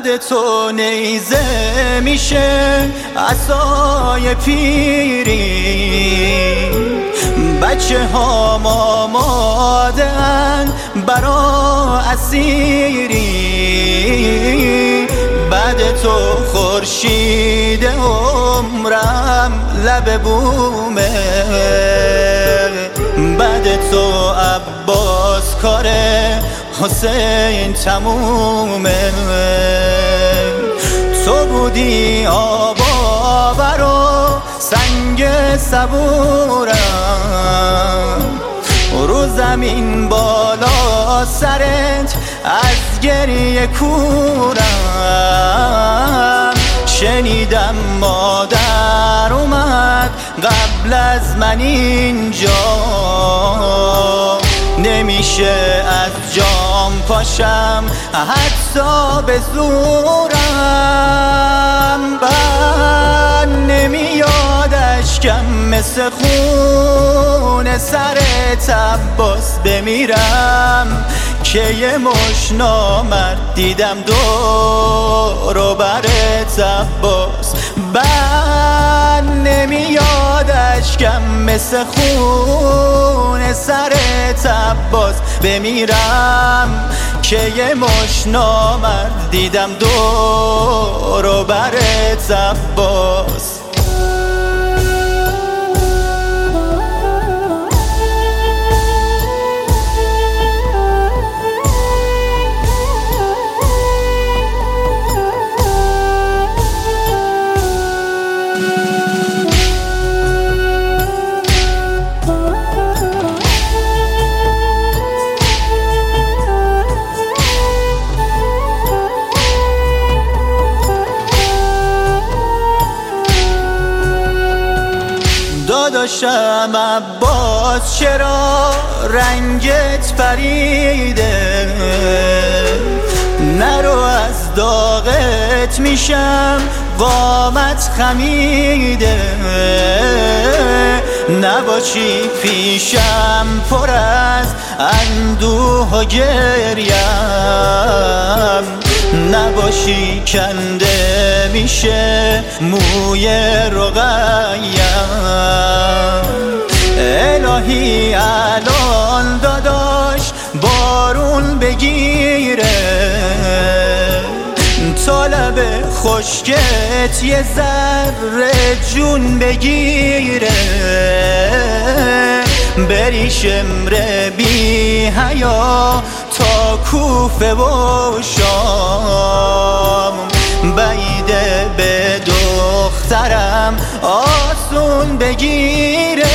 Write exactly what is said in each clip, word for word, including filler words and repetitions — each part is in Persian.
بعد تو نیزه میشه عصای پیری، بچه ها آماده‌اند برا اسیری. بعد تو خورشید عمرم لب بومه، بعد تو عباس کار حسین تمومه. تو بودی آب آور و سنگ صبورم، رو زمین بالا سرت از گریه کورم. شنیدم مادر اومد قبل از من اینجا، نمیشه از جام پاشم حتی به زورم. بعد نمیاد اشکم مثل خون سر عباس بمیرم، که یه مش نامرد دیدم دور و برت عباس. بعد نمیاد اشکم مثل خون سر عباس بمیرم، که یه مش نامرد دیدم دور و برت عباس. داداشم عباس چرا رنگت پریده، نرو از داغت میشم قامت خمیده. نباشی پیشم پر از اندوه و گریم، نباشی کنده میشه موی رقیم. الهی الان داداش بارون بگیره، طالب خشکت یه ذره جون بگیره. بری شمر بی حیا تا کوفه و شام، بعیده به دخترم آسون بگیره.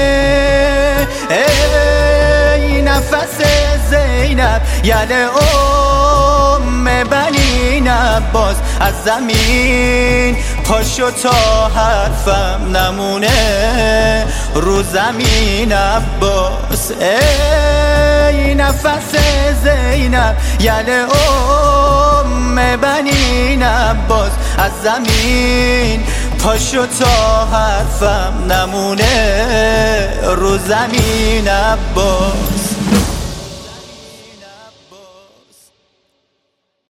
ای نفس زینب یله ام بنی عباس، از زمین پاشو تا حرفم نمونه رو زمین عباس. ای نفس زینب یله ام بنی عباس، از زمین پاشو تا حرفم نمونه رو زمین عباس.